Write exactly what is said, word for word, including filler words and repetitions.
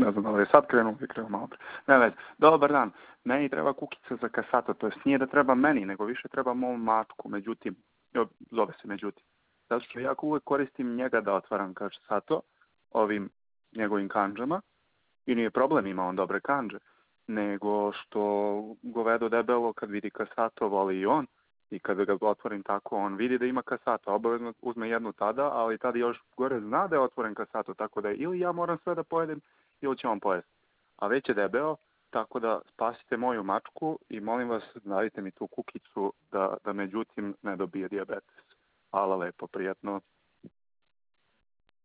Ne znam da li je sad krenuo i krenuo malo pre. Ne već, dobar dan. Meni treba kukica za Kasato, to jest nije da treba meni, nego više treba mom mačku, međutim, jo, zove se međutim. Zato što ja uvek koristim njega da otvaram Kasato ovim njegovim kanđama i nije problem, ima on dobre kanđe, nego što govedo debelo kad vidi Kasato voli i on i kada ga otvorim tako on vidi da ima Kasato, obavezno uzme jednu tada, ali tada još gore zna da je otvoren Kasato, tako da ili ja moram sve da pojedem ili će on pojesti. A već je debeo, tako da spasite moju mačku i molim vas dajte mi tu kukicu da, da međutim ne dobije dijabetes. Hvala lepo, prijatno.